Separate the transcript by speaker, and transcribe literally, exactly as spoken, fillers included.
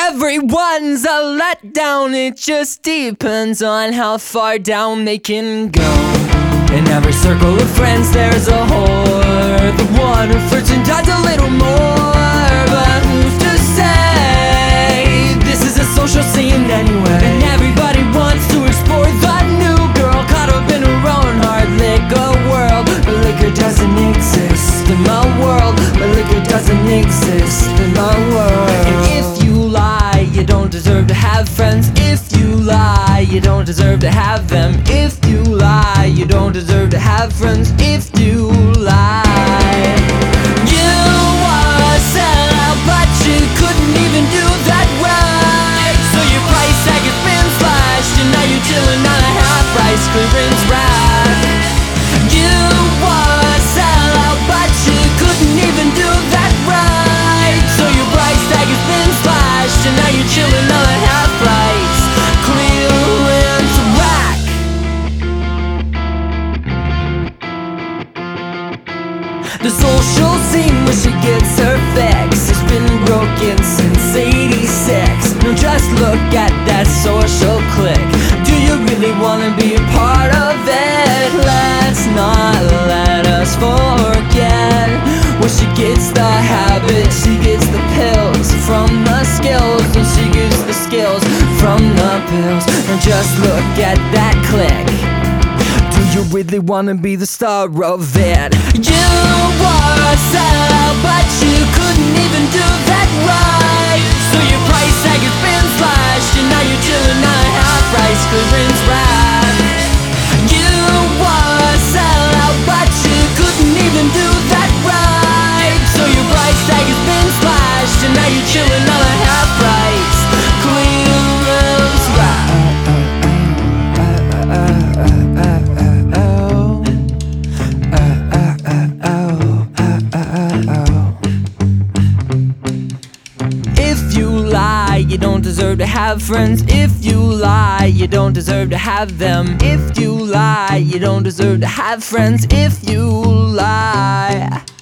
Speaker 1: everyone's a letdown. It just depends on how far down they can go. In every circle of friends there's a whore, the one who flirts and does a little more. But who's to say this is a social scene anyway? And everybody wants to explore the new girl caught up in her own hard liquor world. But liquor doesn't exist in my world. But liquor doesn't exist in my world. And if you lie, you don't deserve to have friends. If you lie, you don't deserve to have them. If you lie, you don't deserve to have friends. If you lie, you are a sellout, but you couldn't even do that right. So your price tag has been slashed, and now you're chilling on a half-price clearance rack. You are a sellout, but you couldn't even do that right. So your price tag has been slashed, and now you're chilling on a half-price clearance rack. The social scene where she gets her fix has been broken since eighty-six. Now just look at that social clique. Do you really wanna be a part of it? Let's not let us forget where she gets the habit, she gets the pills from the skills, and she gets the skills from the pills. Now just look at that clique. Do you really wanna be the star of it? You were a sellout, but you couldn't even do that right. So your price tag has been slashed, and now you're chilling on a half-price clearance rack. You were a sellout, but you couldn't even do that right. So your price tag has been slashed, and now you're chilling on a half-price clearance rack. If you lie, you don't deserve to have friends. If you lie, you don't deserve to have them. If you lie, you don't deserve to have friends. If you lie.